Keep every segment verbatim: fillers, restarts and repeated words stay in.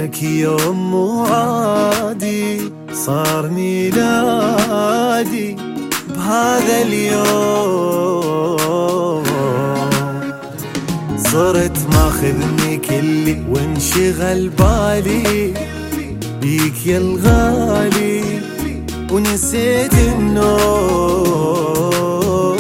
شفتك يوم مو عادي، صار ميلادي بهذا اليوم. صرت ماخذني كلي وانشغل بالي بيك يا الغالي، ونسيت النوم.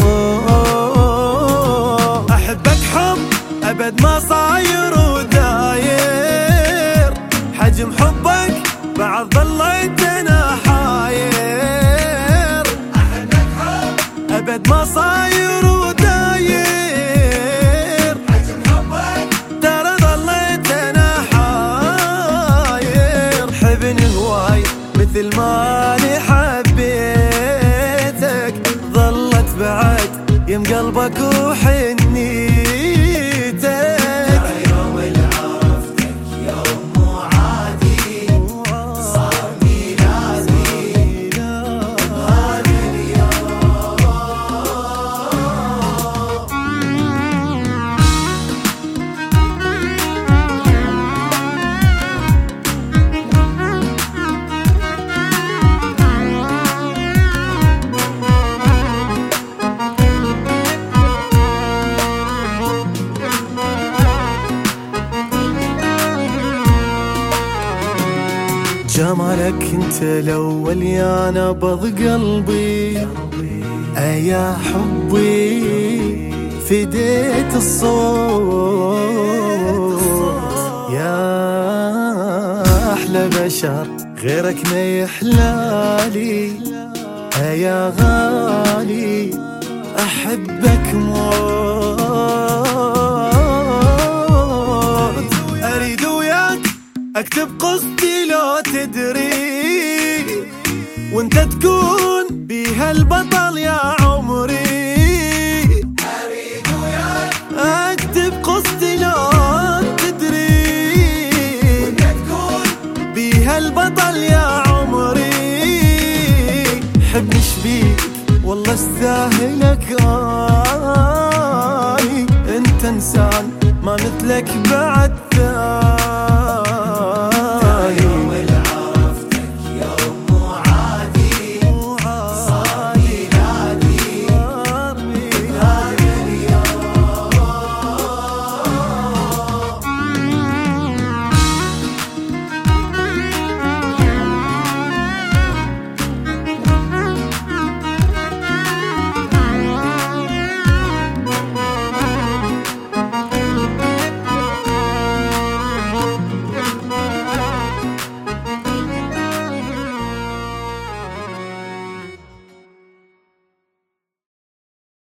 أحبك حب أبد ما صاير وداير، حجم حبك بعد ظليت أنا حاير. أحبك حب أبد ما صاير وداير، حجم حبك ترى ظليت أنا حاير. حبني هواي مثل ما أنا حبيتك، ظلت بعد يم قلبك وحنيتك. يوم اللي عرفتك يوم مو عادي، صار ميلادي بهذا اليوم. جمالك انت الاول يا نبض قلبي، ايا حبي فديت الصوت. يا احلى بشر غيرك ما يحلالي، ايا غالي احبك موت. اريد وياك اكتب قصتي لو تدري، وانت تكون بيها البطل يا عمري. اريد وياك اكتب قصتي لو تدري، وانت تكون بيها البطل يا عمري. حبني شبيك والله استاهلك، آي انت انسان ما مثلك بعد.